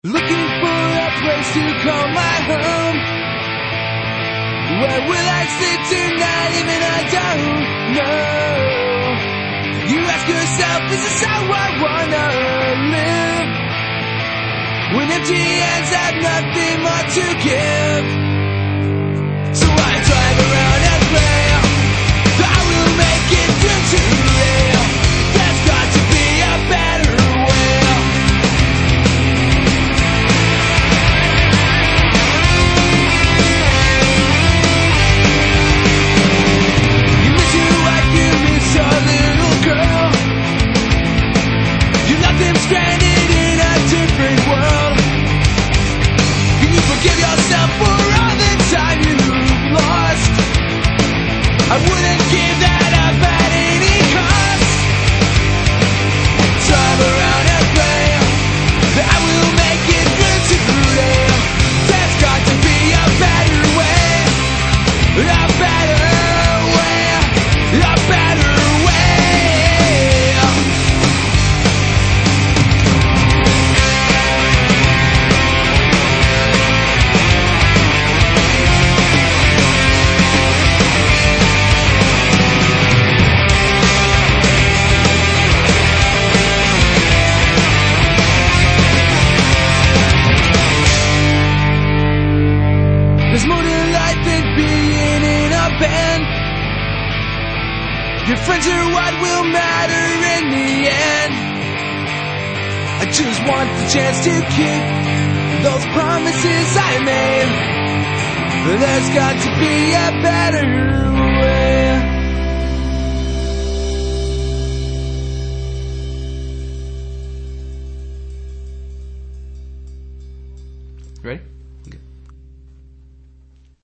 Looking for a place to call my home. Where will I sleep tonight? Even I don't know. You ask yourself, is this how I wanna live? When empty hands have nothing more to give. So I drive around and pray I will make it through today. There's got to be a better way. You miss your wife, you miss your little girl. You left them stranded in a different world. Can you forgive yourself for all the time you've lost? I wouldn't give that up at any cost. Drive around and pray that I will make it through today. There's got to be a better way, a better way, a better way. There's more to life than being in a band. Your friends are what will matter in the end. I just want the chance to keep those promises I made. There's got to be a better way. Ready?